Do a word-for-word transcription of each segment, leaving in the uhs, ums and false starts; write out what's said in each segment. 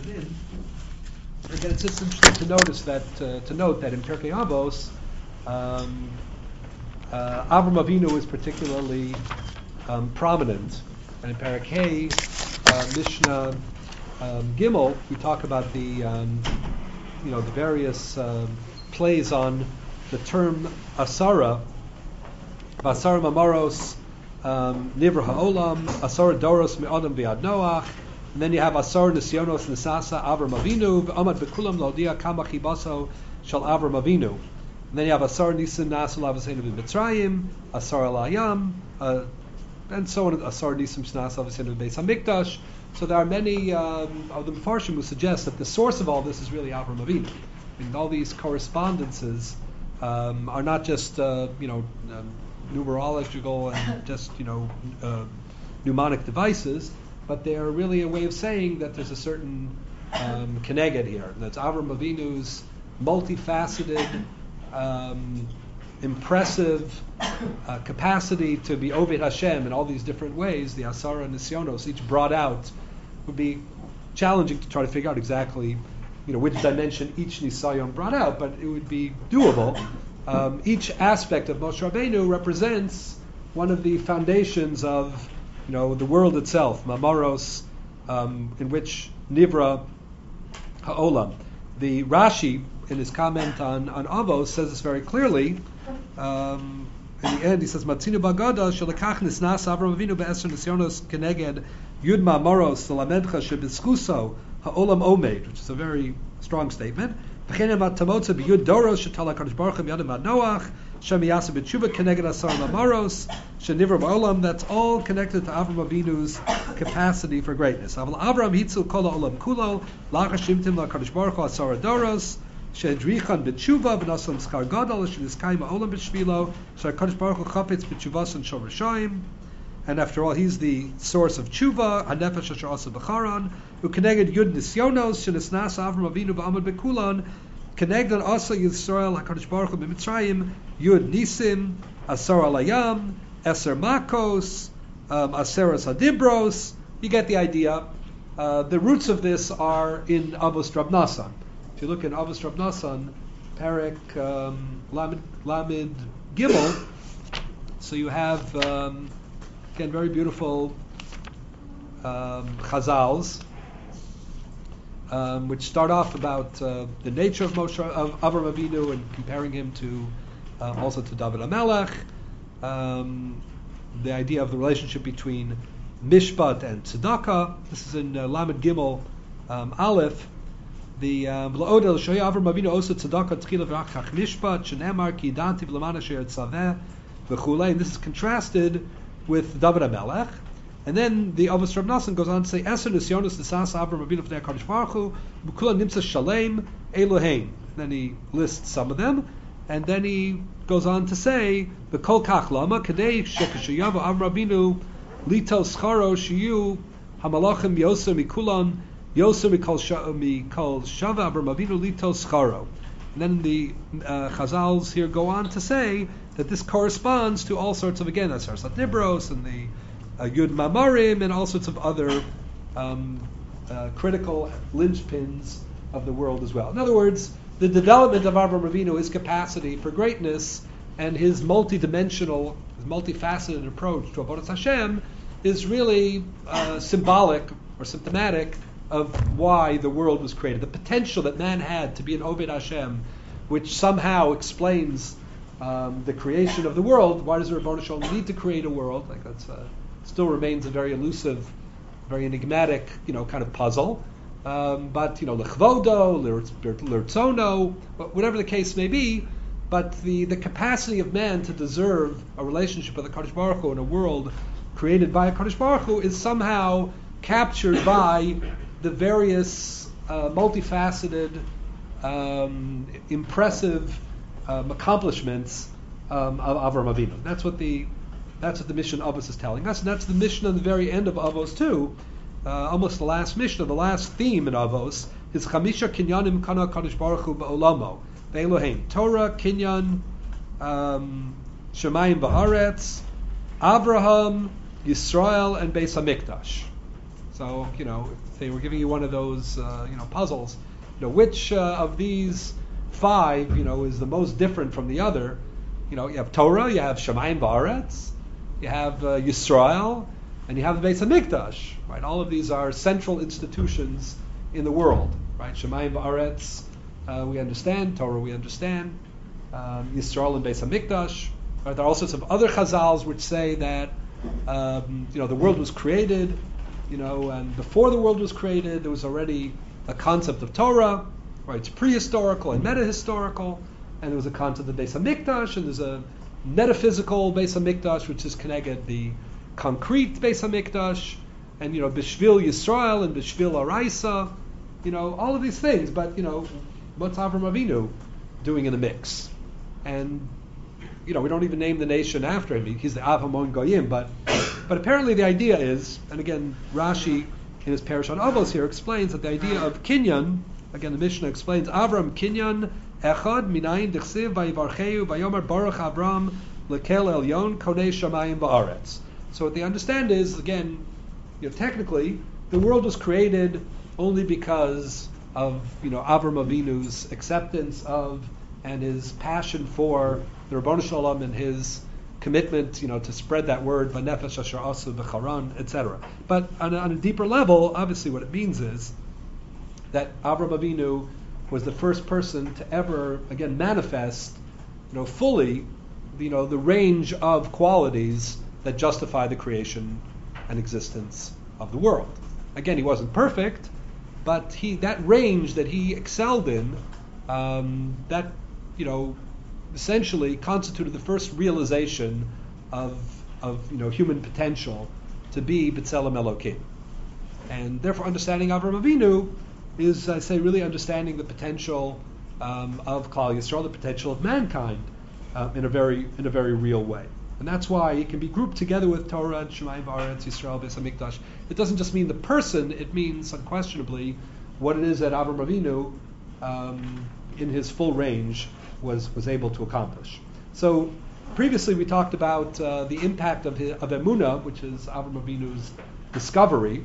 in. Again, it's just interesting to notice that uh, to note that in Pirkei Avos, um, uh, Avram Avinu is particularly um, prominent, and in Parakeh, uh, Mishnah um, Gimel, we talk about the um, you know the various um, plays on the term Asara, Asara Mamaros, um, Nivra Ha'olam, Asara Doros Me'adam V'ad Noach. And then you have Asar Nisyonos Nisasa Avram Avinu V'amad B'kulam Lodia Kama Chibaso Shal Avram Avinu. And then you have Asar Nisim Nasal Avasenu B'Mitzrayim, Asar Alayam, uh, and so on. Asar Nisim Nasal Avasenu B'Beis Hamikdash. So there are many um, of the Mefarshim who suggest that the source of all this is really Avram Avinu. I mean, all these correspondences um, are not just uh, you know um, numerological and just you know uh, mnemonic devices, but they are really a way of saying that there's a certain um, keneged here. That's Avram Avinu's multifaceted, um, impressive uh, capacity to be Oved Hashem in all these different ways. The Asara Nisyonos, each brought out, would be challenging to try to figure out exactly, you know, which dimension each Nisayon brought out, but it would be doable. Um, each aspect of Moshe Rabbeinu represents one of the foundations of You know, the world itself, Mamaros, um, in which Nivra Ha'olam. The Rashi, in his comment on, on Avos, says this very clearly. Um, in the end, he says, Matzinu Bagada, Shalakach Nisnas Avram Avinu Be'eser Nisyonos Keneged Yud Mamaros Salamedcha Shebizchuso Ha'olam Omed, which is a very strong statement. V'chenem Tamotza B'Yud Doros Shetala Kadosh Baruch Hu Miyadim Ad Noach Shem Yasa B'Tshuva Keneged Asar Mamaros Shenivra Ba'olam. That's all connected to Avram Avinu's capacity for greatness. Aval Avram Hitzu Kol Ha'olam Kulo Lachashimtim LaKadosh Baruch Hu Asar Doros Shedrichan B'Tshuva V'Nasam Skar Gadol Sheniskayim Ha'olam B'Shvilo Shekadosh Baruch Hu Chapetz B'Tshuvas and Shovrashayim. And after all, he's the source of tshuva, hanefesh asher asa b'charan, who connected yud nisyonos, shenisnas Avram Avinu b'amad b'kulan, connected asa Yisrael HaKadosh Baruch Hu b'Mitzrayim, yud nisim, asar alayam, eser makos, um, aseres hadibros. You get the idea. Uh, the roots of this are in Avos Rav Nasan. If you look in Avos Rav Nasan, Perek um, Lamed, Lamed Gimel, so you have Um, Again, very beautiful um, chazals, um, which start off about uh, the nature of Moshe of Avram Avinu and comparing him to uh, also to David HaMelech, um, the idea of the relationship between Mishpat and Tzedakah. This is in uh, Lamed Gimel um, Aleph. The L'odel Shoya Avram Avinu Osa Tzedakah Tchila V'Achach Mishpat Shenemar Ki Danti V'Lamana She'er Tzaveh V'Chulei. And this is contrasted with David HaMelech, and then the Avos Rav Nasan goes on to say, Eser Nisyonos Nisas Avram Avinu V'nei HaKadosh Baruch Hu B'Kula Nimtza Shalem Eloheim. Then he lists some of them, and then he goes on to say, B'Kol Kach Lama Kadei Shekashayava Avram Avinu Lito Scharo Shiyu Hamalachim Yoser Mikulan Yoser Mikol Shava Avram Avinu Lito Scharo. And then the uh, Chazals here go on to say that this corresponds to all sorts of, again, Asar Satnibros and the uh, Yud Mamarim and all sorts of other um, uh, critical linchpins of the world as well. In other words, the development of Avram Avinu, his capacity for greatness, and his multi-dimensional, his multifaceted approach to Avodas Hashem is really uh, symbolic or symptomatic of why the world was created. The potential that man had to be an Oved Hashem, which somehow explains um, the creation of the world. Why does the Rebbeinu Shalom need to create a world? Like that's uh, still remains a very elusive, very enigmatic, you know, kind of puzzle. Um, but you know, lechvodo, lirtzono, whatever the case may be. But the, the capacity of man to deserve a relationship with the Kadosh Baruch Hu in a world created by a Kadosh Baruch Hu is somehow captured by the various uh, multifaceted, um, impressive um, accomplishments um, of Avram Avinu. That's what the that's what the mission of Avos is telling us, and that's the mission at the very end of Avos too. Uh, almost the last mission, the last theme in Avos is Chamisha Kinyanim Kana Kadosh Baruch Hu Ba'olamo Be'Elohim Torah Kinyan um, Shemayim Ba'aretz Avraham Yisrael and Beis Hamikdash. So, you know, if they were giving you one of those, uh, you know, puzzles, you know, which uh, of these five, you know, is the most different from the other? You know, you have Torah, you have Shemayim Va'aretz, you have uh, Yisrael, and you have the Beis Hamikdash, right? All of these are central institutions in the world, right? Shemayim Va'aretz, uh, we understand. Torah, we understand. Um, Yisrael and Beis Hamikdash. Right? There are all sorts of other Chazals which say that, um, you know, the world was created, you know, and before the world was created, there was already a concept of Torah, right? It's prehistorical and metahistorical, and there was a concept of Beis Hamikdash, and there's a metaphysical Beis Hamikdash, which is connected the concrete Beis Hamikdash, and, you know, Bishvil Yisrael and Bishvil Araisa, you know, all of these things. But, you know, what's Avram Avinu doing in the mix? And, you know, we don't even name the nation after him. He's the Av Hamon Goyim, but but apparently the idea is, and again, Rashi in his Parashat Avos here explains that the idea of Kinyan, again, the Mishnah explains, Avram Kinyan Echad Minayin Dichsiv Vayivarcheu Vayomer Baruch Avram Lekel Elyon Konei Shamayim Va'aretz. So what they understand is, again, you know, technically, the world was created only because of, you know, Avram Avinu's acceptance of and his passion for the Ribono Shel Olam and his commitment, you know, to spread that word, V'nefesh asher asu v'charan, et cetera. But on a, on a deeper level, obviously, what it means is that Avram Avinu was the first person to ever, again, manifest, you know, fully, you know, the range of qualities that justify the creation and existence of the world. Again, he wasn't perfect, but he that range that he excelled in, um, that, you know, essentially constituted the first realization of of you know human potential to be B'Tselem Elokim. And therefore, understanding Avram Avinu is, I say, really understanding the potential um, of Klal Yisrael, the potential of mankind, uh, in a very in a very real way. And that's why it can be grouped together with Torah and Shemayim Va'aretz, Yisrael, Beis Hamikdash. It doesn't just mean the person; it means unquestionably what it is that Avram Avinu, um, in his full range, was was able to accomplish. So previously we talked about uh, the impact of his, of Emunah, which is Avram Avinu's discovery,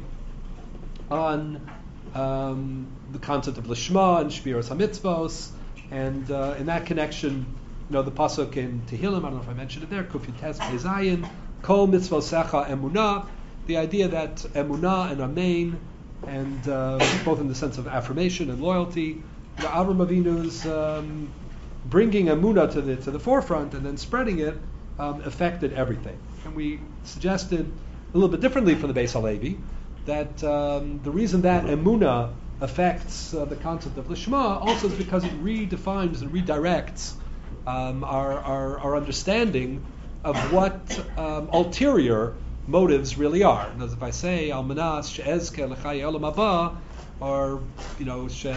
on um, the concept of Lishma and Shmiras HaMitzvos, and uh, in that connection, you know, the pasuk in Tehillim, I don't know if I mentioned it there, Kuf Yutes Pei Zayin, Kol Mitzvosecha Emunah, the idea that Emunah and Amen, and uh, both in the sense of affirmation and loyalty, you know, Avram Avinu's um, bringing Emunah to the to the forefront and then spreading it um, affected everything. And we suggested a little bit differently for the Beis Halevi that um, the reason that Emunah affects uh, the concept of Lishma also is because it redefines and redirects um, our, our our understanding of what um, ulterior motives really are. And as if I say Al Manas She'ezke L'chai Olam Haba, or you know She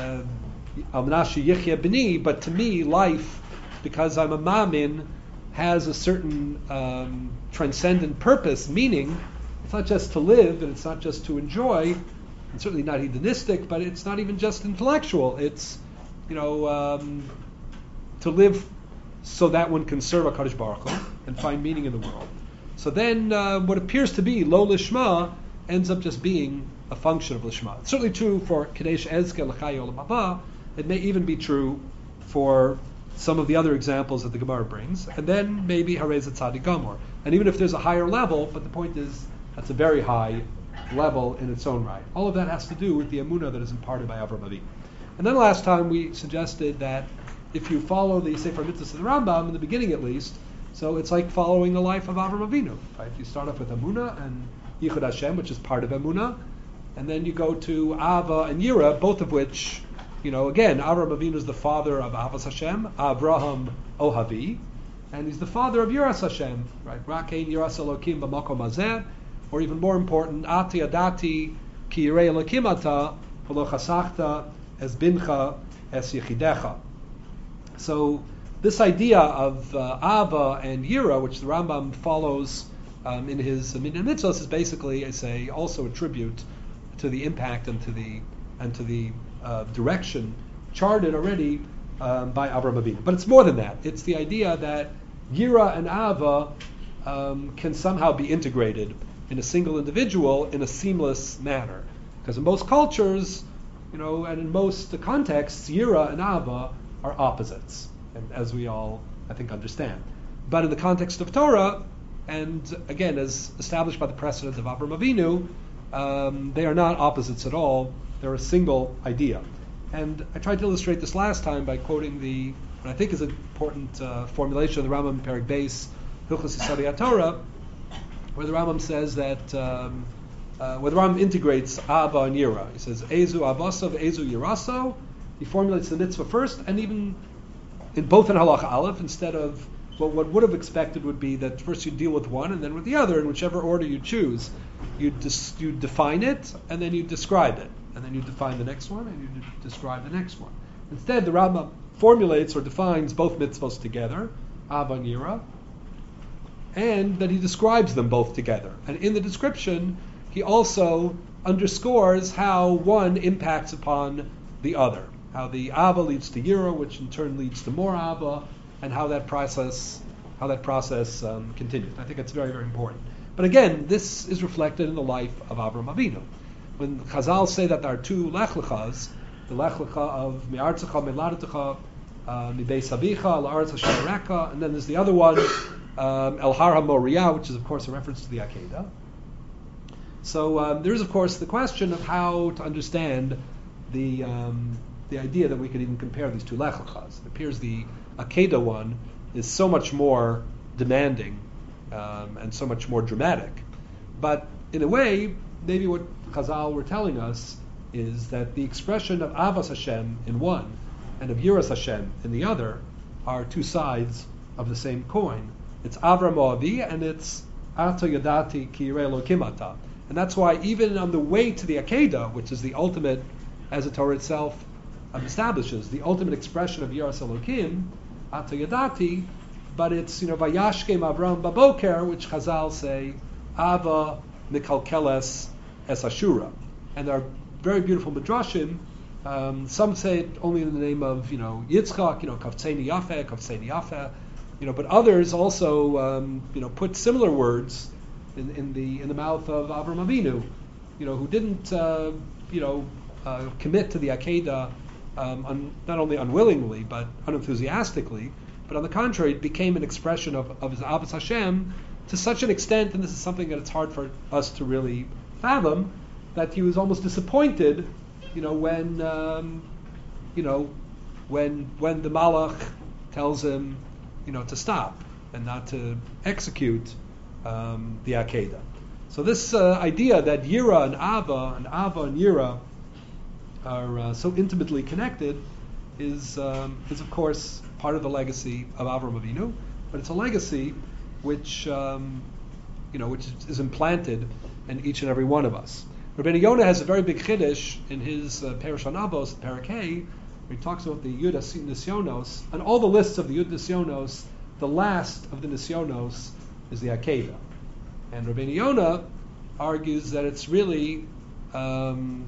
but to me, life, because I'm a mamin, has a certain um, transcendent purpose, meaning it's not just to live and it's not just to enjoy, and certainly not hedonistic, but it's not even just intellectual. It's, you know, um, to live so that one can serve HaKadosh Baruch Hu and find meaning in the world. So then uh, what appears to be lo lishma ends up just being a function of lishma. It's certainly true for Kadesh Ezke L'chai Olam Haba. It may even be true for some of the other examples that the Gemara brings, and then maybe Harez Tzadi Gomor. And even if there's a higher level, but the point is that's a very high level in its own right. All of that has to do with the Emunah that is imparted by Avram Avinu. And then last time we suggested that if you follow the Sefer Mitzvahs of the Rambam, in the beginning at least, so it's like following the life of Avram Avinu. Right? You start off with Emunah and Yichud Hashem, which is part of Emunah, and then you go to Ava and Yira, both of which, you know, again, Avram Avinu is the father of Avas Hashem, Avraham Ohavi, and he's the father of Yiras Hashem, right? Rakein Yiras Elokim b'makom hazeh, or even more important, Ati Adati ki yirei Elokim ata, v'lo chasachta es bincha es yichidecha. So this idea of uh, Ava and Yira, which the Rambam follows um, in his Minyan Mitzvos, is basically, I say, also a tribute to the impact and to the and to the uh, direction charted already um, by Avram Avinu. But it's more than that. It's the idea that Yira and Ava um, can somehow be integrated in a single individual in a seamless manner. Because in most cultures, you know, and in most contexts, Yira and Ava are opposites, and as we all, I think, understand. But in the context of Torah, and again, as established by the precedent of Avraham Avinu, um, they are not opposites at all. They're a single idea. And I tried to illustrate this last time by quoting the, what I think is an important uh, formulation of the Rambam Perek Beis, Hilchos Yisodei HaTorah, where the Rambam says that, um, uh, where the Rambam integrates Ava and Yira. He says, Ezu Avasav, Ezu Yiraso. He formulates the mitzvah first, and even in both in Halacha Aleph, instead of what one would have expected would be that first you deal with one and then with the other, in whichever order you choose. You dis- you define it, and then you describe it. And then you define the next one, and you d- describe the next one. Instead, the Rambam formulates or defines both mitzvahs together, Ava and Yira, and then he describes them both together. And in the description, he also underscores how one impacts upon the other. How the Ava leads to Yira, which in turn leads to more Ava, and how that process how that process um, continues. I think it's very, very important. But again, this is reflected in the life of Avraham Avinu. When Chazal say that there are two Lech Lechas, the Lech Lecha of Mi'artzecha Me'ladetecha, Mi'beis Avicha, La'aretz Asher Areka, and then there's the other one, um, El Har HaMoriah, which is of course a reference to the Akedah. So um, there is of course the question of how to understand the um, the idea that we could even compare these two Lech Lechas. It appears the Akedah one is so much more demanding um, and so much more dramatic. But in a way, maybe what Chazal were telling us is that the expression of Avas Hashem in one and of Yiras Hashem in the other are two sides of the same coin. It's Avram Avi and it's Ato Yadati Ki Yirei Elokim Ata. And that's why even on the way to the Akedah, which is the ultimate, as the Torah itself um, establishes, the ultimate expression of Yiras Elokim, Ato Yadati, but it's, you know, Vayashkem Avram Baboker, which Chazal say, Ava Mikalkeles Es Ashura. And there are very beautiful midrashim. Um, some say it only in the name of, you know, Yitzchak, you know, Kavtzeini Yafeh, Kavtzeini Yafeh, you know, but others also, um, you know, put similar words in, in the in the mouth of Avraham Avinu, you know, who didn't, uh, you know, uh, commit to the Akedah um, un, not only unwillingly but unenthusiastically, but on the contrary, it became an expression of, of his Avos Hashem to such an extent, and this is something that it's hard for us to really fathom, that he was almost disappointed, you know, when, um, you know, when when the Malach tells him, you know, to stop and not to execute um, the Akedah. So this uh, idea that Yira and Ava and Ava and Yira are uh, so intimately connected is um, is of course part of the legacy of Avraham Avinu, but it's a legacy which um, you know which is implanted in each and every one of us. Rabbeinu Yonah has a very big chiddush in his uh, Perush Hanavos, Perek Hey, where he talks about the Yud Nisyonos, and all the lists of the Yud Nisyonos, the last of the Nisyonos is the Akedah. And Rabbeinu Yonah argues that it's really um,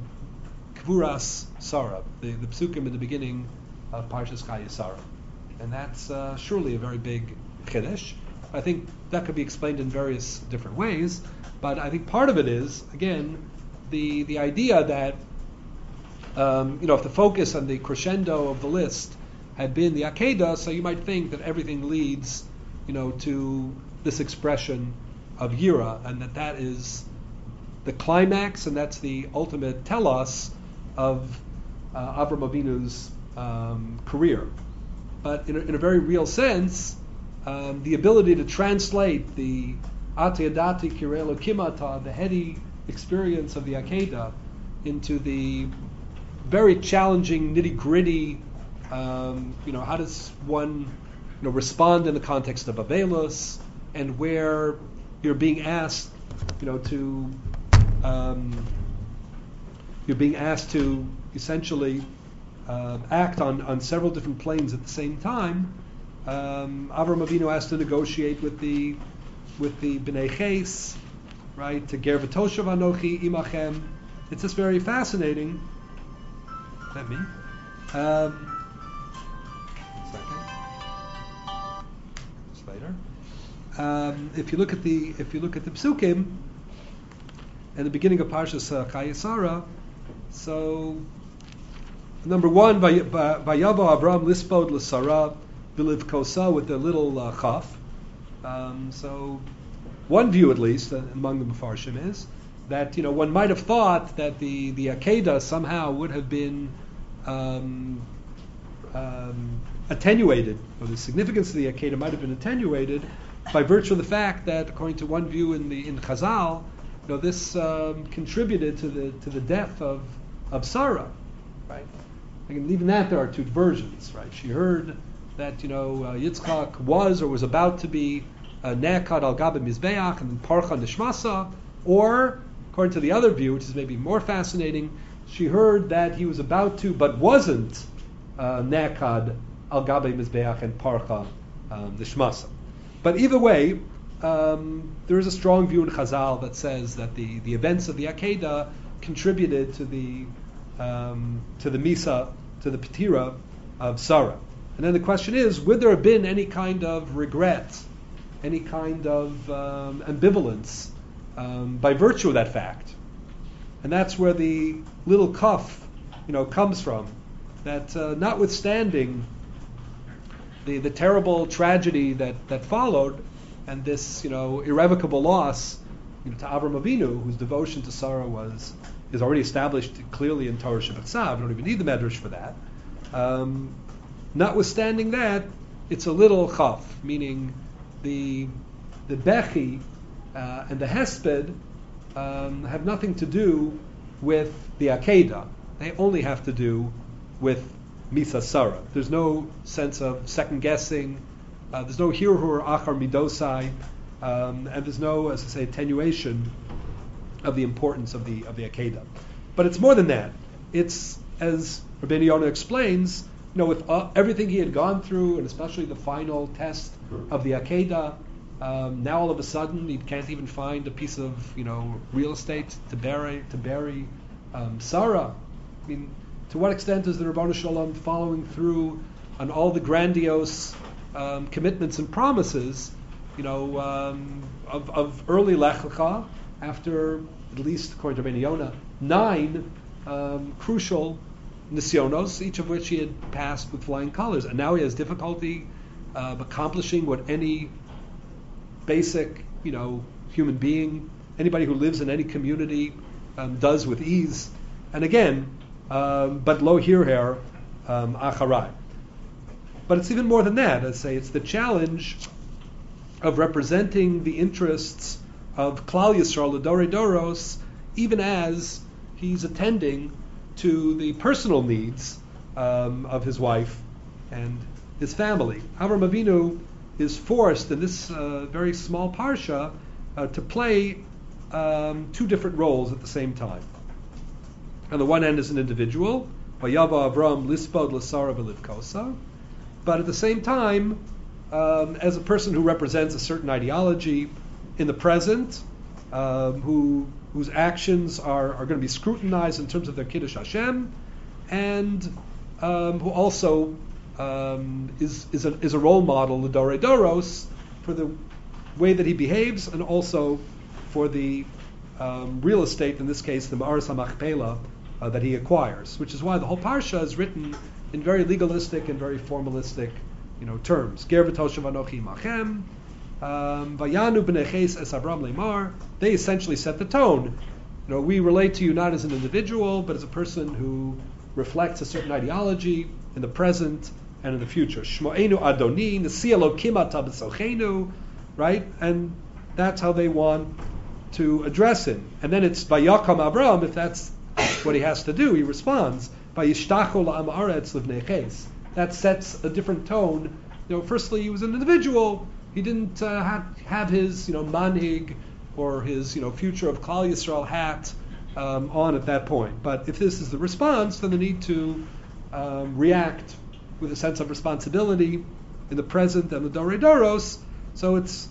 Kvuras Sarah, the, the psukim in the beginning of Parshas Chayei Sarah. And that's uh, surely a very big chiddush. I think that could be explained in various different ways, but I think part of it is, again, the the idea that um, you know, if the focus and the crescendo of the list had been the Akedah, so you might think that everything leads, you know, to this expression of Yira, and that that is the climax, and that's the ultimate telos of uh, Avraham Avinu's um, career. But in a, in a very real sense, um, the ability to translate the Ate Yadati Ki Yirei Elokim Ata, the heady experience of the Akedah, into the very challenging, nitty-gritty, um, you know, how does one, you know, respond in the context of Avelos, and where you're being asked, you know, to, um, you're being asked to essentially uh, act on, on several different planes at the same time. Um, Avraham Avinu has to negotiate with the with the Bnei Ches, right? To Ger v'toshav anochi imachem. It's just very fascinating. Is that me? Um, second. Just later. Um, if you look at the if you look at the psukim, and the beginning of Parshas uh, Chayesara. So, number one, Vayavo Avram Lispod L'Sara V'Liv Kosa with the little uh, chaf. Um, so, one view at least uh, among the Mefarshim is that, you know, one might have thought that the, the Akedah somehow would have been um, um, attenuated, or the significance of the Akedah might have been attenuated by virtue of the fact that, according to one view in the in Chazal, you know, this um, contributed to the to the death of of Sarah, right? And even that there are two versions, right? She heard that, you know, uh, Yitzchak was or was about to be uh, Ne'akad al Gabe Mizbeach and then Parcha Nishmasa, or according to the other view, which is maybe more fascinating, she heard that he was about to, but wasn't uh, Ne'akad al Gabe Mizbeach and Parcha um, Nishmasa. But either way, um, there is a strong view in Chazal that says that the, the events of the Akedah contributed to the um, to the Misa, to the Petira of Sarah. And then the question is, would there have been any kind of regret, any kind of um, ambivalence um, by virtue of that fact? And that's where the little kaf, you know, comes from. That uh, notwithstanding the the terrible tragedy that, that followed, and this, you know, irrevocable loss, you know, to Avram Avinu, whose devotion to Sarah was is already established clearly in Torah Shabbat. We don't even need the Medrash for that. Um, notwithstanding that, it's a little chaf, meaning the the bechi uh, and the hesped um, have nothing to do with the Akedah. They only have to do with Misa Sarah. There's no sense of second guessing. Uh, there's no hirhur achar midosai, um, and there's no, as I say, attenuation of the importance of the of the Akedah. But it's more than that. It's, as Rabbeinu Yonah explains, you know, with uh, everything he had gone through, and especially the final test of the Akedah, um, now all of a sudden he can't even find a piece of, you know, real estate to bury to bury um, Sarah. I mean, to what extent is the Ribono Shel Olam following through on all the grandiose um, commitments and promises, you know, um, of, of early Lech Lecha, after, at least according to Rabbeinu Yonah, nine um, crucial nisyonos, each of which he had passed with flying colors, and now he has difficulty uh, accomplishing what any basic, you know, human being, anybody who lives in any community, um, does with ease. And again, um, but lo hirher um, acharai. But it's even more than that. I say it's the challenge of representing the interests of Klal Yisrael, the Dorei Doros, even as he's attending to the personal needs um, of his wife and his family. Avram Avinu is forced in this uh, very small parsha uh, to play um, two different roles at the same time. On the one hand, as an individual, Vayavo Avram Lispod L'Sara V'Liv Kosa, but at the same time, um, as a person who represents a certain ideology in the present, um, who whose actions are, are going to be scrutinized in terms of their Kiddush Hashem, and um, who also um, is is a, is a role model, the Dorei Doros, for the way that he behaves, and also for the um, real estate, in this case, the Ma'aras HaMachpelah, uh, that he acquires, which is why the whole parsha is written in very legalistic and very formalistic, you know, terms. Ger v'toshav anochi machem, vayanu b'nei ches es Avram leimar. They essentially set the tone. You know, we relate to you not as an individual, but as a person who reflects a certain ideology in the present and in the future. Shmo'enu Adoni, Nasi Elokim ata b'sochenu, right? And that's how they want to address him. And then it's Vayakam Avram, if that's what he has to do, he responds, Vayishtachu la'am haaretz livnei ches. That sets a different tone. You know, firstly, he was an individual. He didn't uh, have, have his, you know, manhig or his, you know, future of Klal Yisrael hat um, on at that point. But if this is the response, then they need to um, react with a sense of responsibility in the present and the Dorei Doros. So it's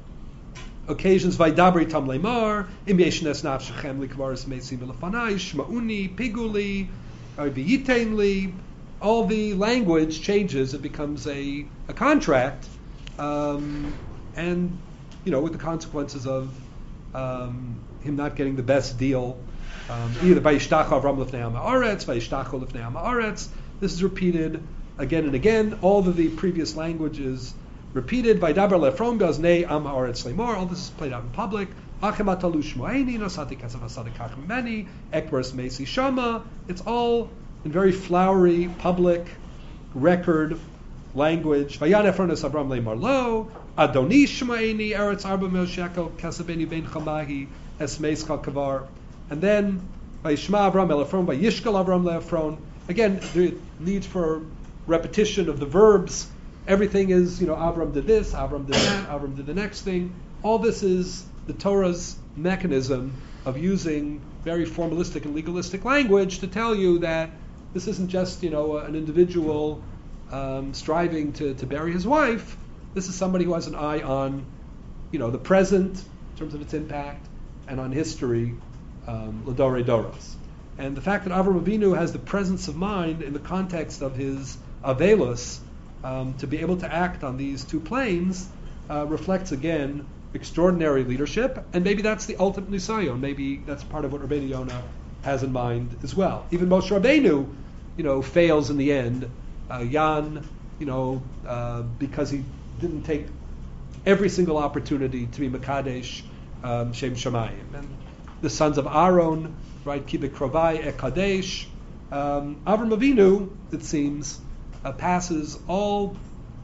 occasions Vaydabri tam leimar, im yeshnes nafshechem likvaris meisim v'lefanai, shma'uni, piguli, v'yitein. All the language changes. It becomes a, a contract, um, and, you know, with the consequences of um, him not getting the best deal. Um, either Vayishtachu Avram lifnei Am haaretz, Vayishtachu lifnei Am haaretz. This is repeated again and again. All of the previous language is repeated. Vaydaber le'Efron be'oznei Am haaretz lemor. All this is played out in public. Achem atalu shmoeni nosati kesef asadi kach mimeni ekbers meisi shama. It's all in very flowery public record language. Vayan Efron es Avram lemor lo Adoni shmoeni eretz arba mil shekel kesebeni ben chamahi es meiska kavar. And then Vayishma Avram el Efron, Vayishkel Avram le'Efron. Again, the need for repetition of the verbs. Everything is, you know, Avram did this, Avram did that, Avram did the next thing. All this is the Torah's mechanism of using very formalistic and legalistic language to tell you that this isn't just, you know, an individual um, striving to, to bury his wife. This is somebody who has an eye on, you know, the present in terms of its impact and on history. Um, L'dorei doros. And the fact that Avram Avinu has the presence of mind in the context of his Avelus um, to be able to act on these two planes uh, reflects again extraordinary leadership, and maybe that's the ultimate nisayon. Maybe that's part of what Rabbeinu Yonah has in mind as well. Even Moshe Rabbeinu, you know, fails in the end. Uh, Yan, you know, uh, because he didn't take every single opportunity to be Mekadesh um, Shem Shamayim. And the sons of Aaron, right, Kibik Krovai, Ekadesh. Um, Avram Avinu, it seems, uh, passes all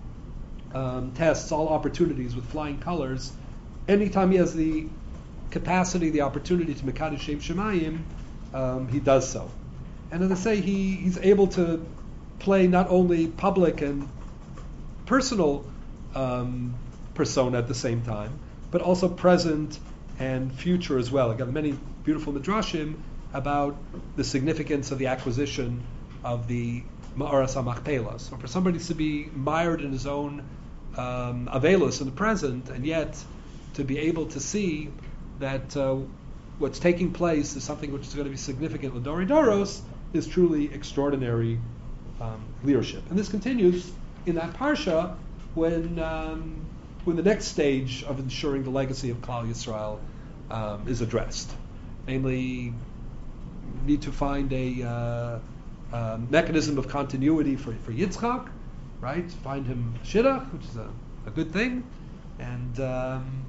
um, tests, all opportunities with flying colors. Anytime he has the capacity, the opportunity to Mekadesh Shem Shemayim, um, he does so. And as I say, he, he's able to play not only public and personal um, persona at the same time, but also present and future as well. I've got many beautiful midrashim about the significance of the acquisition of the Ma'aras HaMachpelah. So for somebody to be mired in his own um, Avelus in the present, and yet to be able to see that uh, what's taking place is something which is going to be significant L'dorei doros, is truly extraordinary um, leadership. And this continues in that parsha when um, when the next stage of ensuring the legacy of Klal Yisrael um, is addressed. Namely, need to find a uh, uh, mechanism of continuity for, for Yitzchak, right? Find him Shidduch, which is a, a good thing. And um,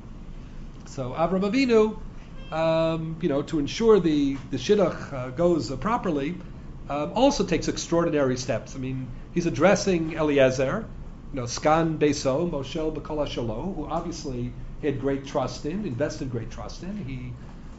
so Avram Avinu, um, you know, to ensure the, the Shidduch uh, goes uh, properly, um, also takes extraordinary steps. I mean, he's addressing Eliezer, you know, Skan Beso, Moshel B'Kol HaShalo, who obviously he had great trust in, invested great trust in. He,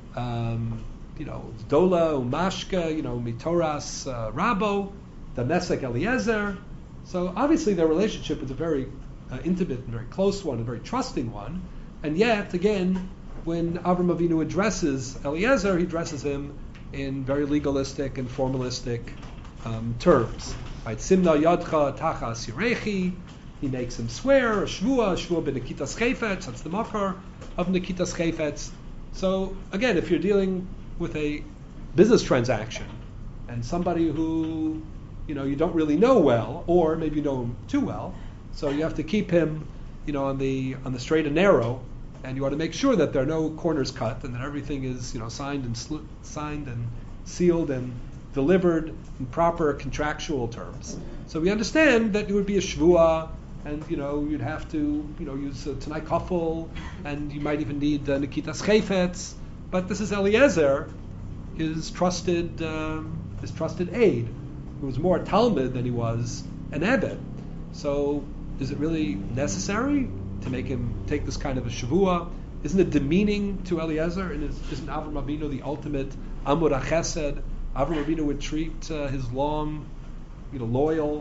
um, you know, Dola, Umashka, you know, Mitoras, uh, Rabo, Damesek Eliezer. So obviously their relationship is a very uh, intimate and very close one, a very trusting one. And yet, again, when Avram Avinu addresses Eliezer, he addresses him in very legalistic and formalistic um, terms. Right? Simna Yadcha Tachas Yirechi. He makes him swear, a shvua, a shvua b'nekitas chayfetz. That's the makar of nekitas chayfetz. So again, if you're dealing with a business transaction and somebody who, you know, you don't really know well, or maybe you know him too well, so you have to keep him, you know, on the on the straight and narrow, and you want to make sure that there are no corners cut and that everything is, you know, signed and sl- signed and sealed and delivered in proper contractual terms. So we understand that it would be a shvua, and you know you'd have to, you know, use a Tanai Kafel, and you might even need uh, Nikitas Chayfetz. But this is Eliezer, his trusted um, his trusted aide, who was more a Talmud than he was an Ebed. So is it really necessary to make him take this kind of a shavua? Isn't it demeaning to Eliezer? And is, isn't Avram Avinu the ultimate Amur HaChesed? Avram Avinu would treat uh, his long, you know, loyal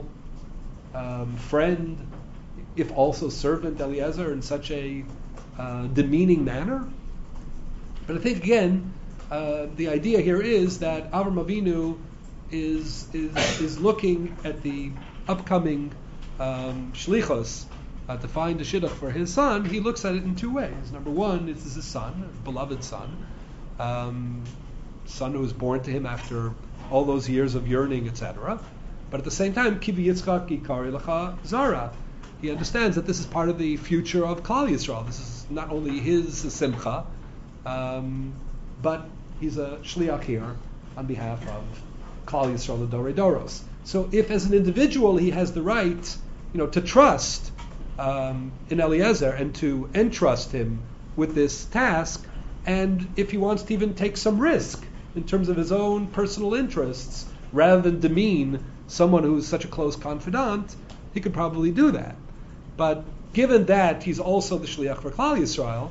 um, friend, if also servant Eliezer, in such a uh, demeaning manner. But I think again, uh, the idea here is that Avram Avinu is is is looking at the upcoming um, shlichos uh, to find a shidduch for his son. He looks at it in two ways. Number one, this is his son, a beloved son, um, son who was born to him after all those years of yearning, et cetera. But at the same time, Kivi Yitzchak Yikari Lecha Zara. He understands that this is part of the future of Klal Yisrael. This is not only his simcha, um, but he's a shliach here on behalf of Klal Yisrael Dorei Doros. So if as an individual he has the right, you know, to trust um, in Eliezer and to entrust him with this task, and if he wants to even take some risk in terms of his own personal interests, rather than demean someone who's such a close confidant, he could probably do that. But given that he's also the shliach for Klal Yisrael,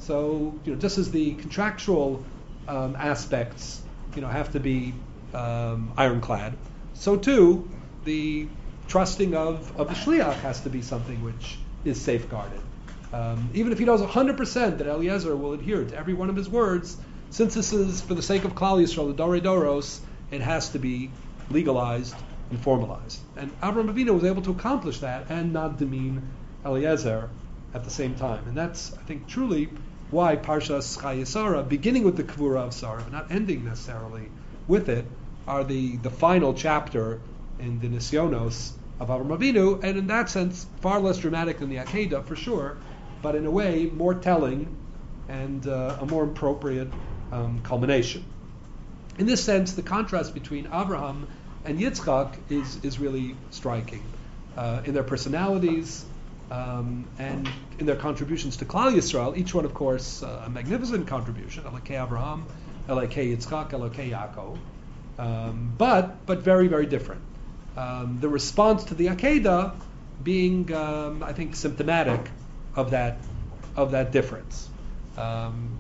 so you know, just as the contractual um, aspects, you know, have to be um, ironclad, so too the trusting of, of the shliach has to be something which is safeguarded. Um, even if he knows one hundred percent that Eliezer will adhere to every one of his words, since this is for the sake of Klal Yisrael, the Dorei Doros, it has to be legalized and formalized. And Avraham Avinu was able to accomplish that and not demean Eliezer at the same time. And that's, I think, truly why Parshas Chayei Sarah, beginning with the Kvura of Sarah, but not ending necessarily with it, are the, the final chapter in the Nisyonos of Avraham Avinu, and in that sense, far less dramatic than the Akedah, for sure, but in a way, more telling and uh, a more appropriate um, culmination. In this sense, the contrast between Avraham and Yitzchak is, is really striking uh, in their personalities um, and in their contributions to Klal Yisrael. Each one, of course, uh, a magnificent contribution. Elokei Avraham, Elokei Yitzchak, Elokei Yaakov, um, but but very very different. Um, the response to the Akedah being, um, I think, symptomatic of that of that difference. Um,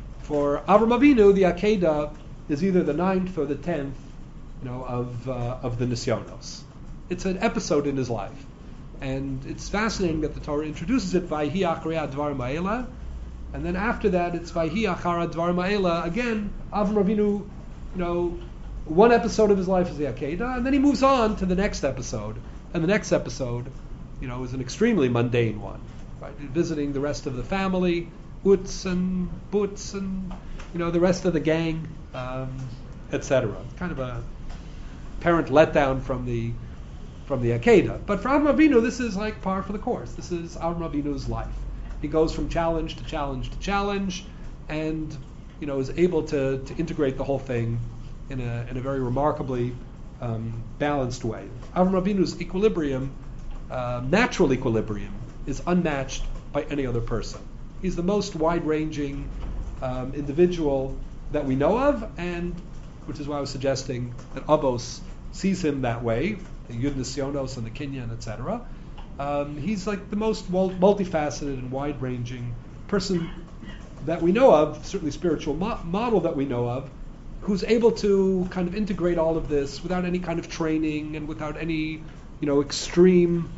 for Avraham Avinu, the Akedah is either the ninth or the tenth, you know, of uh, of the Nisyonos. It's an episode in his life, and it's fascinating that the Torah introduces it Vayhi Acharei Advar Ma'ela, and then after that it's Vayhi Achar Advar Ma'ela again. Avraham Avinu, you know, one episode of his life is the Akedah, and then he moves on to the next episode, and the next episode, you know, is an extremely mundane one, right? Visiting the rest of the family, Utz and Butz and, you know, the rest of the gang, um, et cetera. Kind of a apparent letdown from the from the Akedah. But for Avraham Avinu, this is like par for the course. This is Avraham Avinu's life. He goes from challenge to challenge to challenge, and, you know, is able to, to integrate the whole thing in a in a very remarkably um, balanced way. Avraham Avinu's equilibrium, uh, natural equilibrium, is unmatched by any other person. He's the most wide-ranging um, individual that we know of, and which is why I was suggesting that Avos sees him that way, the Yud Nisyonos and the Kinyan, et cetera. Um, he's like the most multifaceted and wide-ranging person that we know of, certainly spiritual mo- model that we know of, who's able to kind of integrate all of this without any kind of training and without any, you know, extreme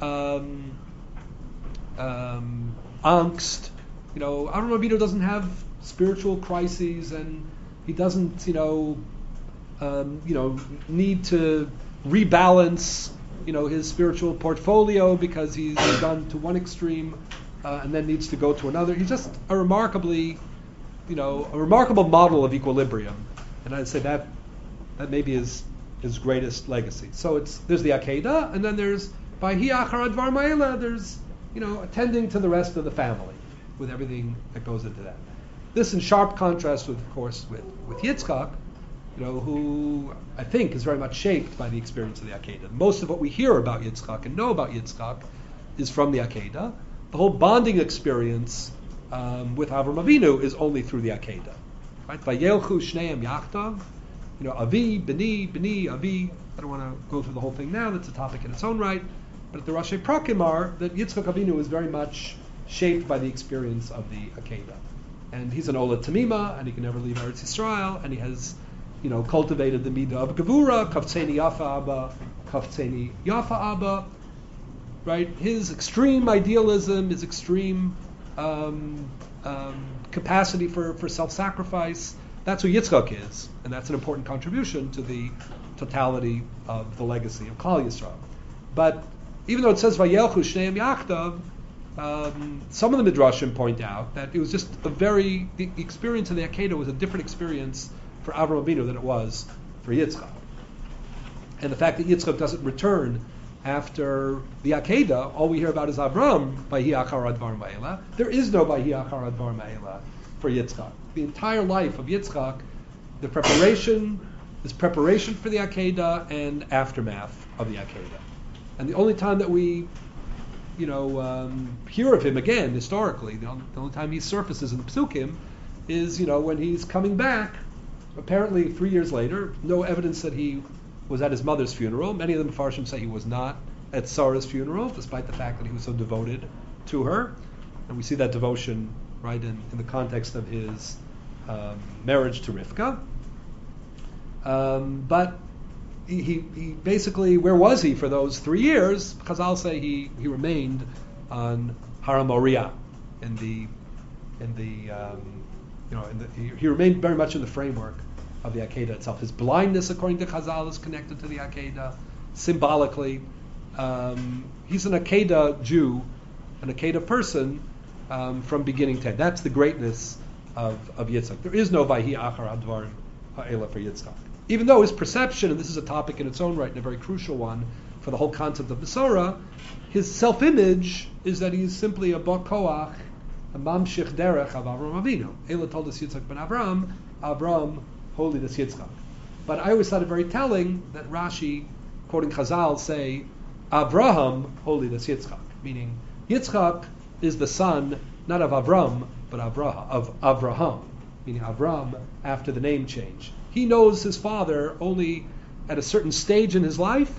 um, um, angst. You know, Avraham Avinu doesn't have spiritual crises, and he doesn't, you know, um, you know, need to rebalance, you know, his spiritual portfolio because he's gone to one extreme uh, and then needs to go to another. He's just a remarkably, you know, a remarkable model of equilibrium, and I'd say that that maybe is his greatest legacy. So it's there's the Akedah, and then there's Vayhi Achar Advar Ma'ela. There's, you know, attending to the rest of the family with everything that goes into that. This in sharp contrast, with, of course, with, with Yitzchak, you know, who I think is very much shaped by the experience of the Akedah. Most of what we hear about Yitzchak and know about Yitzchak is from the Akedah. The whole bonding experience um, with Avraham Avinu is only through the Akedah. Right? Vayelchu shneim yachdav, you know, Avi, Beni, Beni, Avi. I don't want to go through the whole thing now. That's a topic in its own right. But the Rashi Prakim are that Yitzchak Avinu is very much shaped by the experience of the Akedah. And he's an Ola Tamima, and he can never leave Eretz Yisrael, and he has, you know, cultivated the Midah of Gevura, Kaftzeni Yafa Abba, Kaftzeni Yafa Abba, right? His extreme idealism, his extreme um, um, capacity for, for self-sacrifice, that's who Yitzchak is, and that's an important contribution to the totality of the legacy of Klal Yisrael. But even though it says Vayelchu Shneim Yachdav, Um, some of the Midrashim point out that it was just a very, the experience of the Akedah was a different experience for Avraham Avinu than it was for Yitzchak. And the fact that Yitzchak doesn't return after the Akedah, all we hear about is Avram, Vayhi Achar Advar Ma'ela. There is no Vayhi Achar Advar Ma'ela for Yitzchak. The entire life of Yitzchak, the preparation is preparation for the Akedah and aftermath of the Akedah. And the only time that we, you know, um, hear of him again historically, the only, the only time he surfaces in the Psukim is, you know, when he's coming back. Apparently, three years later, no evidence that he was at his mother's funeral. Many of the Mefarshim say he was not at Sarah's funeral, despite the fact that he was so devoted to her. And we see that devotion, right, in, in the context of his um, marriage to Rivka. Um, but he, he, he basically, where was he for those three years? Chazal say he, he remained on Har Moriah, in the in the um, you know in the, he, he remained very much in the framework of the Akedah itself. His blindness, according to Chazal, is connected to the Akedah symbolically. Um, he's an Akedah Jew, an Akedah person um, from beginning to end. That's the greatness of, of Yitzchak. There is no Vayhi Achar Advarim Ha'ela for Yitzchak. Even though his perception, and this is a topic in its own right, and a very crucial one for the whole concept of Besorah, his self-image is that he's simply a Bar Koach, a Mamshich Derech of Avram Avinu. Ela told us Yitzchak ben Avram, Avram, holiness Yitzchak. But I always thought it very telling that Rashi, quoting Chazal, say, Avraham, holiness Yitzchak, meaning Yitzchak is the son, not of Avram, but Avraham, of Avraham, meaning Avram after the name change. He knows his father only at a certain stage in his life,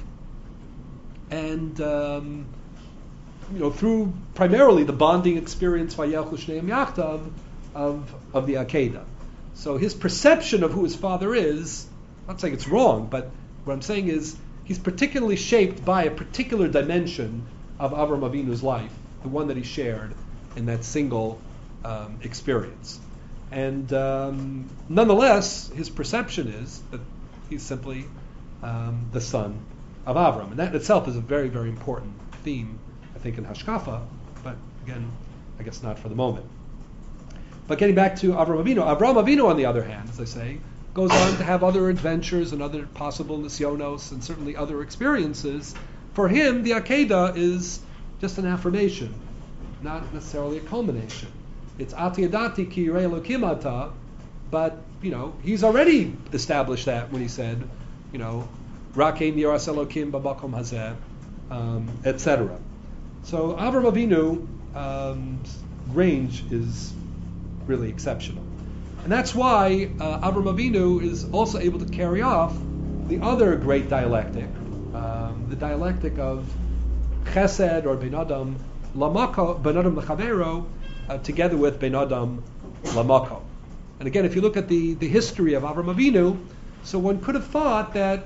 and um, you know, through primarily the bonding experience Vayelchu Shneim Yachtav of of the Akedah. So his perception of who his father is, I'm not saying it's wrong, but what I'm saying is he's particularly shaped by a particular dimension of Avram Avinu's life, the one that he shared in that single um, experience. And um, nonetheless, his perception is that he's simply um, the son of Avram. And that in itself is a very, very important theme, I think, in Hashkafa, but again, I guess not for the moment. But getting back to Avram Avinu, Avram Avinu, on the other hand, as I say, goes on to have other adventures and other possible nisyonos and certainly other experiences. For him, the Akedah is just an affirmation, not necessarily a culmination. It's Ati Adati Ki Yirei Elokim Ata, but, you know, he's already established that when he said, you know, Rakein Yiras Elokim Babakom Hazeh, um, et cetera. So Avram Avinu um, range is really exceptional. And that's why uh, Avram Avinu is also able to carry off the other great dialectic, um, the dialectic of Chesed or Ben Adam Lamako, Ben Adam L'Chavero, uh, together with Ben Adam Lamako. And again, if you look at the, the history of Avram Avinu, so one could have thought that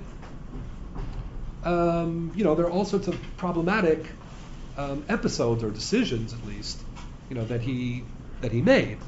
um, you know, there are all sorts of problematic um, episodes or decisions, at least, you know, that he that he made.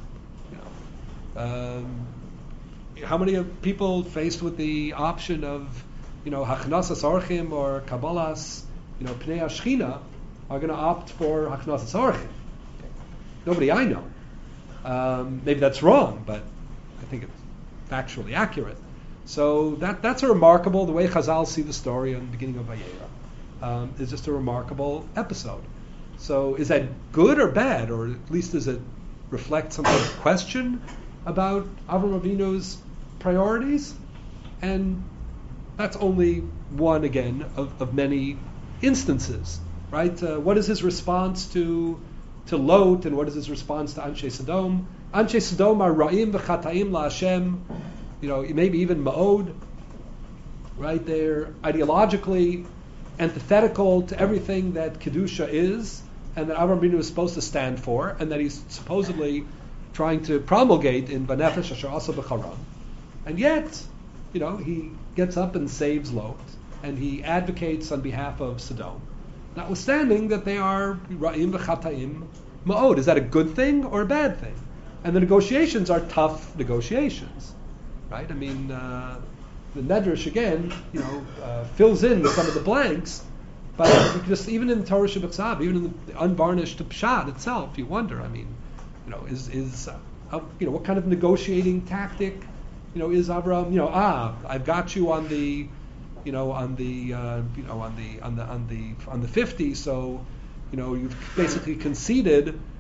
Um, how many of people faced with the option of, you know, Hachnasas Orchim or Kabbalas, you know, Pnei Ashchina, are going to opt for Hachnasas Orchim? Nobody I know. Um, maybe that's wrong, but I think it's factually accurate. So that that's a remarkable, the way Chazal see the story in the beginning of Vayera, um, is just a remarkable episode. So is that good or bad, or at least does it reflect some sort of question about Avram Avinu's priorities? And that's only one, again, of, of many instances, right? Uh, what is his response to to Lot, and what is his response to Anshe Sodom? Anshe Sodom are ra'im v'chataim la'Hashem, you know, maybe even ma'od, right? They're ideologically antithetical to everything that Kedusha is, and that Avram Avinu is supposed to stand for, and that he's supposedly trying to promulgate in Vanefesh Asher Asa B'Charan. And yet, you know, he gets up and saves Lot, and he advocates on behalf of Sodom, notwithstanding that they are Ra'im V'Chataim Ma'od. Is that a good thing or a bad thing? And the negotiations are tough negotiations, right? I mean, uh, the Medrash, again, you know, uh, fills in some of the blanks, but just even in the Torah Shabbat, even in the unvarnished Pshat itself, you wonder, I mean, you know, is, is uh, you know, what kind of negotiating tactic, you know, is Avram, you know, ah, I've got you on the, you know, on the, uh, you know, on the, on the, on the, on the fifty, so, you know, you've basically conceded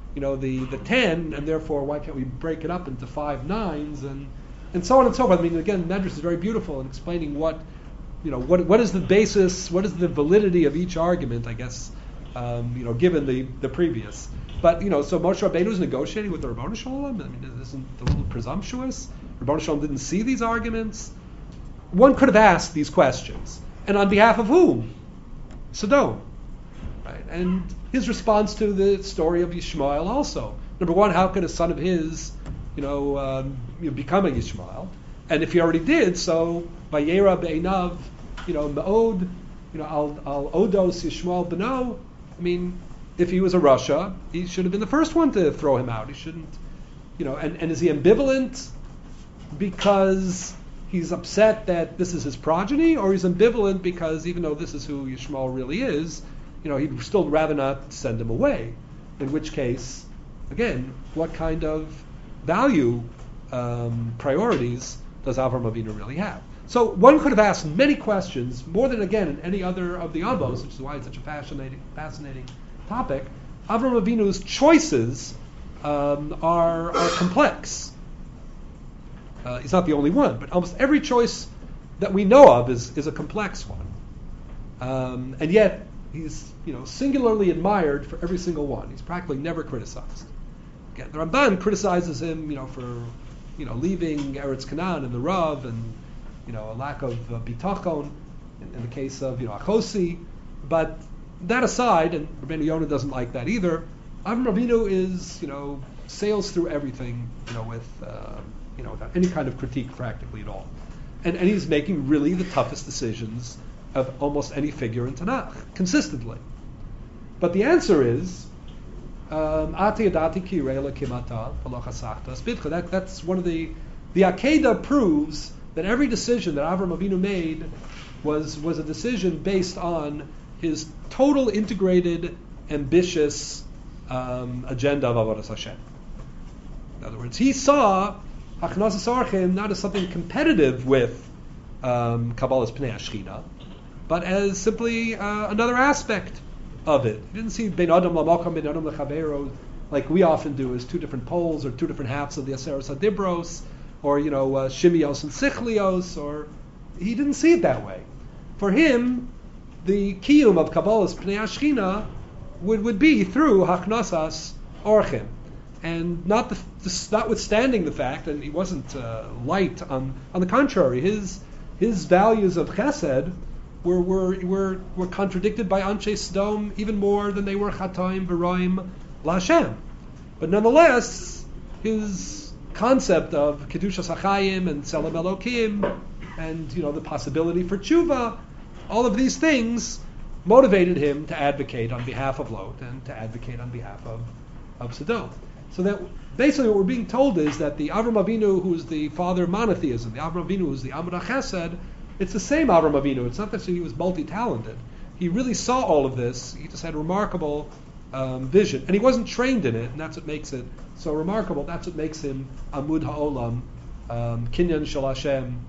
you know, the, the ten, and therefore why can't we break it up into five nines, and and so on and so forth. I mean, again, Medrash is very beautiful in explaining what, you know, what what is the basis, what is the validity of each argument, I guess, um, you know, given the, the previous. But, you know, so Moshe Rabbeinu is negotiating with the Ribbono Shel Olam. I mean, isn't a little presumptuous? Ribbono Shel Olam didn't see these arguments. One could have asked these questions. And on behalf of whom? Sodom. Right? And his response to the story of Yishmael also. Number one, how could a son of his, you know, um, you know become a Yishmael? And if he already did, so Vayera Be'einav, you know, Me'od, you know, Al, al Odos Yishmael Beno. I mean, if he was a Rasha, he should have been the first one to throw him out. He shouldn't, you know, and, and is he ambivalent because he's upset that this is his progeny, or he's ambivalent because even though this is who Yishmael really is, you know, he'd still rather not send him away. In which case, again, what kind of value um, priorities does Avraham Avinu really have? So one could have asked many questions, more than, again, in any other of the Avos, which is why it's such a fascinating, fascinating topic. Avraham Avinu's choices um, are, are complex. Uh, he's not the only one, but almost every choice that we know of is, is a complex one. Um, and yet, he's, you know, singularly admired for every single one. He's practically never criticized. Again, the Ramban criticizes him, you know, for, you know, leaving Eretz Canaan and the Rav, and, you know, a lack of uh, bitachon in, in the case of, you know, Achosi. But that aside, and Rabbeinu Yonah doesn't like that either, Avraham Avinu is, you know, sails through everything, you know, with, uh, you know, without any kind of critique practically at all. And, and he's making really the toughest decisions of almost any figure in Tanakh, consistently. But the answer is, um, Ati Adati Kirela Kimata Palachasachta Spitcha. That that's one of the the Akedah proves that every decision that Avraham Avinu made was was a decision based on his total integrated, ambitious um, agenda of Avodas Hashem. In other words, he saw Hachnasas Orchim not as something competitive with um, Kabbalah's Pnei Ashchina, but as simply uh, another aspect of it. He didn't see Ben Adam Lamakam, Ben Adam Lechavero, like we often do, as two different poles or two different halves of the Aseros Hadibros, or, you know, uh, Shimios and Sichlios, or he didn't see it that way. For him, the kiyum of Kabbalah's Pnei Ashchina would, would be through Hachnasas Orchim. And not the, the, notwithstanding the fact, and he wasn't uh, light on on the contrary, his his values of Chesed were were were, were contradicted by Anshe Sodom even more than they were Chataim V'Roim LaHashem. But nonetheless, his concept of Kedushas HaChayim and Tzelem Elokim, and, you know, the possibility for tshuva, all of these things motivated him to advocate on behalf of Lot and to advocate on behalf of, of Sodom. So that basically what we're being told is that the Avraham Avinu, who is the father of monotheism, the Avraham Avinu who is the Amud HaChesed, it's the same Avraham Avinu. It's not that he was multi-talented. He really saw all of this. He just had remarkable um, vision. And he wasn't trained in it, and that's what makes it so remarkable. That's what makes him Amud HaOlam, um, Kinyan Shel Hashem,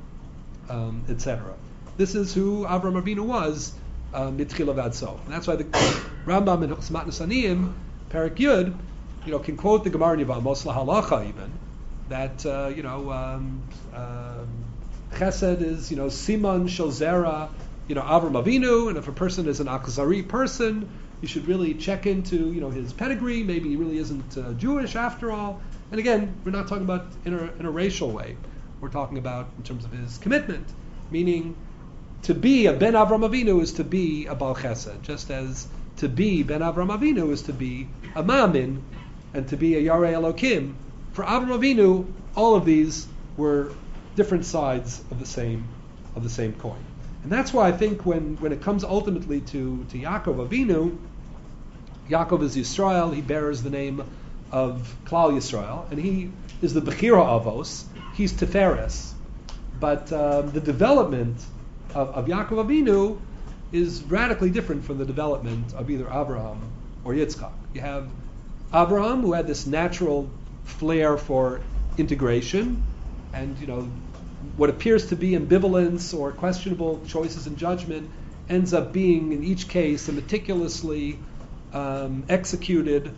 um, et cetera. This is who Avraham Avinu was, Mitchila Vad Sof. And that's why the Rambam in Chosmat Nesaniyim, Perek Yud, you know, can quote the Gemara Niva, Mosla Halacha even, that, uh, you know, um, um, Chesed is, you know, Siman Shel Zera, you know, Avraham Avinu, and if a person is an Akhzari person, you should really check into, you know, his pedigree. Maybe he really isn't uh, Jewish after all. And again, we're not talking about in a, in a racial way. We're talking about in terms of his commitment, meaning to be a Ben Avraham Avinu is to be a Baal Chesed, just as to be Ben Avraham Avinu is to be a Ma'amin, and to be a Yarei Elokim. For Avraham Avinu, all of these were different sides of the same of the same coin. And that's why I think when, when it comes ultimately to, to Yaakov Avinu, Yaakov is Yisrael, he bears the name of Klal Yisrael, and he is the Bechira Avos, he's Tiferes. But um, the development of, of Yaakov Avinu is radically different from the development of either Abraham or Yitzchak. You have Abraham, who had this natural flair for integration, and, you know, what appears to be ambivalence or questionable choices in judgment ends up being, in each case, a meticulously um, executed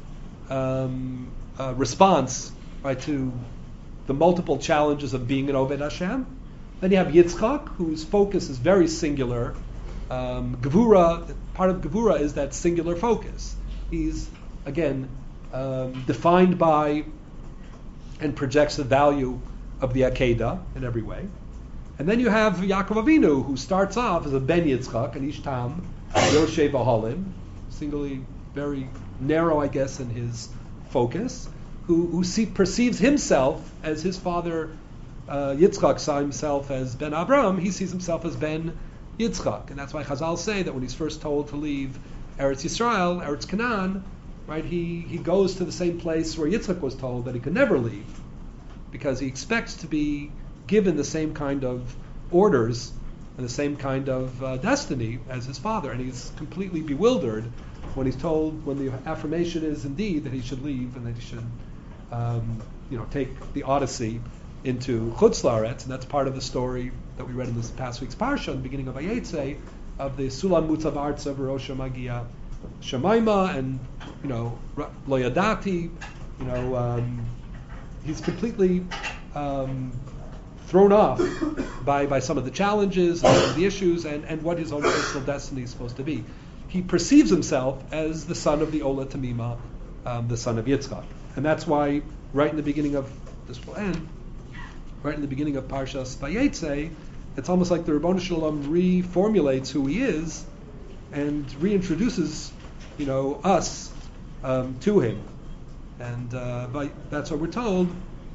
um, uh, response, right, to the multiple challenges of being an Oved Hashem. Then you have Yitzchak, whose focus is very singular. Um, Gevura, part of Gevura is that singular focus. He's, again, um, defined by and projects the value of the Akedah in every way. And then you have Yaakov Avinu, who starts off as a Ben Yitzchak, an Ishtam, Yoshev Ahalim, singly very narrow, I guess, in his focus, who, who see, perceives himself as his father uh, Yitzchak saw himself as Ben Abraham. He sees himself as Ben Yitzchak. And that's why Chazal say that when he's first told to leave Eretz Yisrael, Eretz Canaan, right, he, he goes to the same place where Yitzchak was told that he could never leave, because he expects to be given the same kind of orders and the same kind of uh, destiny as his father. And he's completely bewildered when he's told, when the affirmation is indeed that he should leave and that he should um, you know, take the Odyssey into Chutz La'aretz. And that's part of the story that we read in this past week's Parsha, in the beginning of Vayetze, of the Sulam Mutzav Artza V'Rosh Magia Shemaima, and, you know, Lo Yadati, you know, um, he's completely um, thrown off by, by some of the challenges and some of the issues and, and what his own personal destiny is supposed to be. He perceives himself as the son of the Ola Tamima, um, the son of Yitzchak. And that's why right in the beginning of, this will end, right in the beginning of Parshas Vayetze, it's almost like the Ribono Shel Olam reformulates who he is and reintroduces, you know, us um, to him. And uh, by, that's what we're told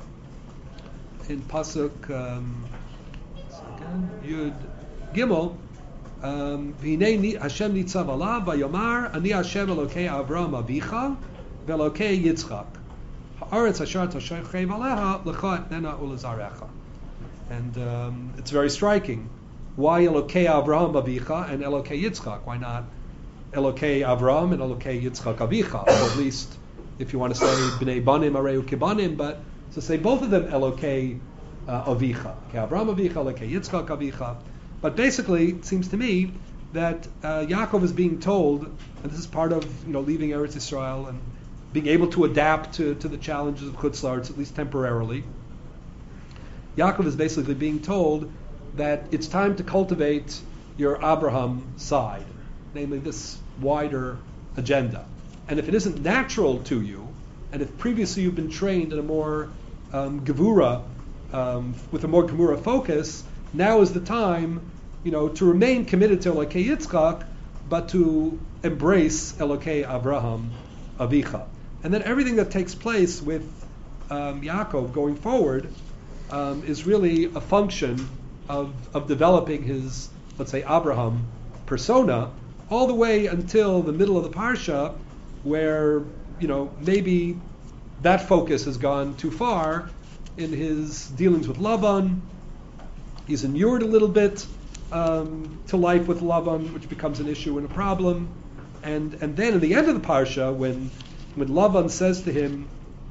in Pasuk um, second, Yud Gimel. V'hinei Hashem nitzav alav vayomar ani Hashem Elokei Avraham avicha ve'Elokei Yitzchak ha'aretz asher tashechev aleha lecha etnena ulezarecha. And um, it's very striking. Why Elokei Avraham avicha and Elokei Yitzchak? Why not Elokei Avraham and Elokei Yitzchak avicha? Or at least, if you want to say Bnei Banim Areu Kibanim, but to say both of them Elokei uh, Avicha, Elokei Avraham Avicha, Elokei Yitzchak Avicha. But basically, it seems to me that uh, Yaakov is being told, and this is part of, you know, leaving Eretz Yisrael and being able to adapt to, to the challenges of Chutz La'aretz, at least temporarily. Yaakov is basically being told that it's time to cultivate your Abraham side, namely this wider agenda. And if it isn't natural to you, and if previously you've been trained in a more um, gevura, um, with a more gemura focus, now is the time, you know, to remain committed to Elokei Yitzchak, but to embrace Elokei Avraham Avicha. And then everything that takes place with um, Yaakov going forward um, is really a function of of developing his, let's say, Abraham persona, all the way until the middle of the parsha, where, you know, maybe that focus has gone too far in his dealings with Lavan. He's inured a little bit um, to life with Lavan, which becomes an issue and a problem. And and then at the end of the parsha, when when Lavan says to him,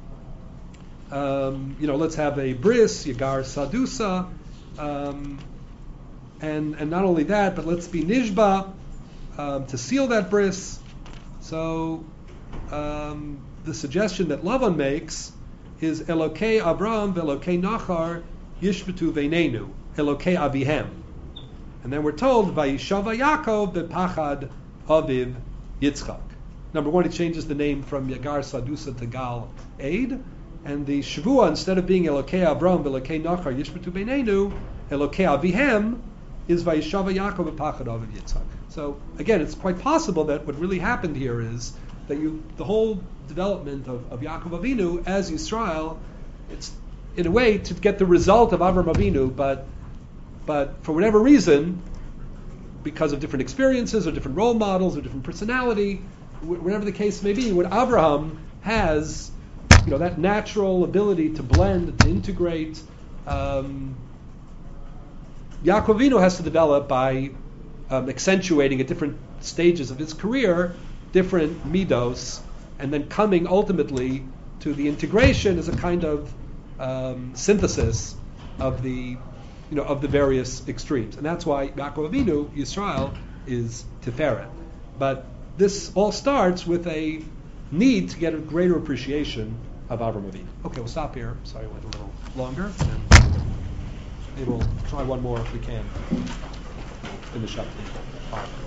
um, you know, let's have a bris, Yagar Sadusa, um, and and not only that, but let's be nishba um, to seal that bris. So um, the suggestion that Lavan makes is Elokei Abraham ve'Elokei Nachar yishbetu veinenu, Elokei Avihem. And then we're told, Vayishava Yaakov bepachad aviv Yitzchak. Number one, it changes the name from Yagar Sadusa to Gal Eid. And the Shavua, instead of being Elokei Abraham ve'Elokei Nachar yishbetu veinenu, Elokei Avihem, is Vayishava Yaakov bepachad aviv Yitzchak. So again, it's quite possible that what really happened here is that you, the whole development of, of Yaakov Avinu as Yisrael, it's in a way to get the result of Avraham Avinu, but but for whatever reason, because of different experiences or different role models or different personality, whatever the case may be, what Abraham has, you know, that natural ability to blend, to integrate, um, Yaakov Avinu has to develop by um, accentuating at different stages of his career different midos, and then coming ultimately to the integration as a kind of um, synthesis of the, you know, of the various extremes. And that's why Yaakov Avinu, Yisrael, is Tiferet. But this all starts with a need to get a greater appreciation of Avram Avinu. Okay, we'll stop here. Sorry, it went a little longer. And maybe we'll try one more if we can in the chapter.